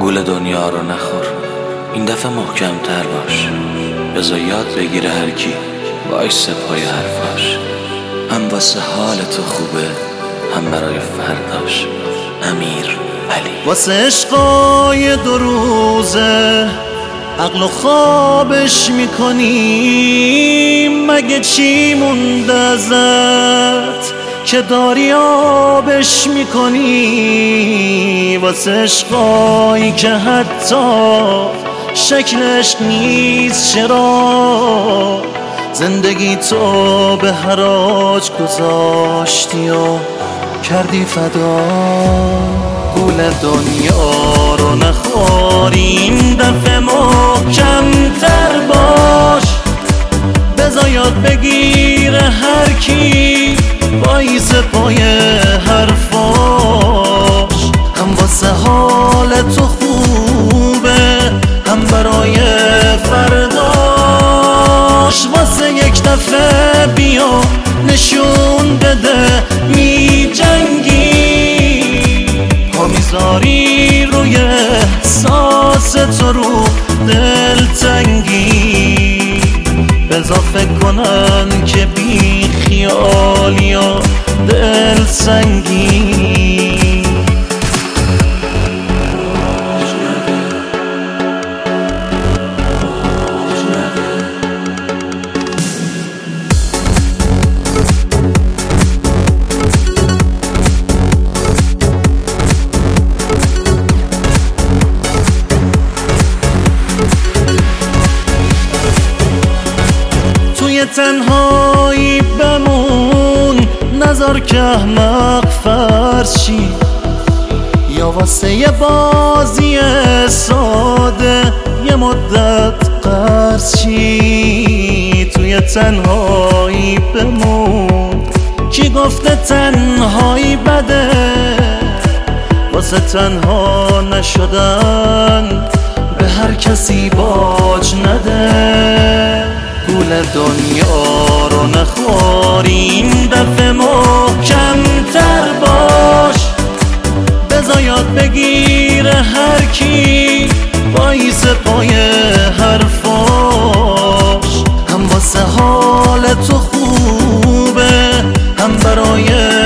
گول دنیا رو نخور، این دفعه محکم‌تر باش. بذار یاد بگیره هر کی وایسه پای حرفاش. هم واسه حال تو خوبه، هم برای فرداش. امیر علی. واسه عشقای 2 روزه عقل و خوابش میکنی، مگه چی مونده ازت که داری آبش میکنی؟ واسه عشقایی که حتی شکلش نیست، چرا زندگی تو به حراج گذاشتی و کردی فدا؟ گول دنیا رو نخوری، این دفعه محکم‌تر باش. بذار یاد بگیره هر کی وایس پای حرفاش. هم واسه حال تو خوبه، هم برای فرداش. واسه یک دفعه بیا نشون بده می جنگی، پا میذاری روی احساس تو رو دلتنگی. بذار فکر کنن که بی خیالی یا دل سنگی. تنهایی بمون، نذار که احمق فرض شی، یا واسه یه بازی ساده یه مدت قرض شی. توی تنهایی بمون، کی گفته تنهایی بده؟ واسه تنها نشدن به هر کسی باج نده. گول دنیا رو نخوری، این دفعه محکم‌تر باش. بذار یاد بگیره هر کی وایس پای حرفاش. هم واسه حال تو خوبه، هم برای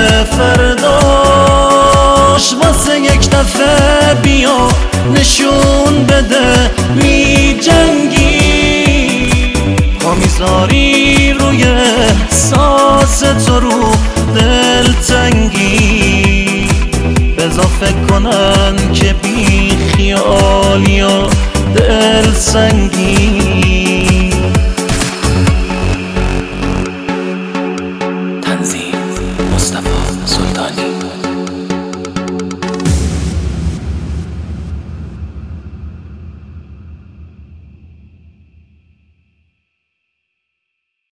فرداش. واسه یک دفعه بیا نشون بده می جنگی، پا میذاری روی احساس تو رو دلتنگی. بذار فکر کنن که بی خیالی یا دل سنگی. تنظیم مصطفی سلطانی.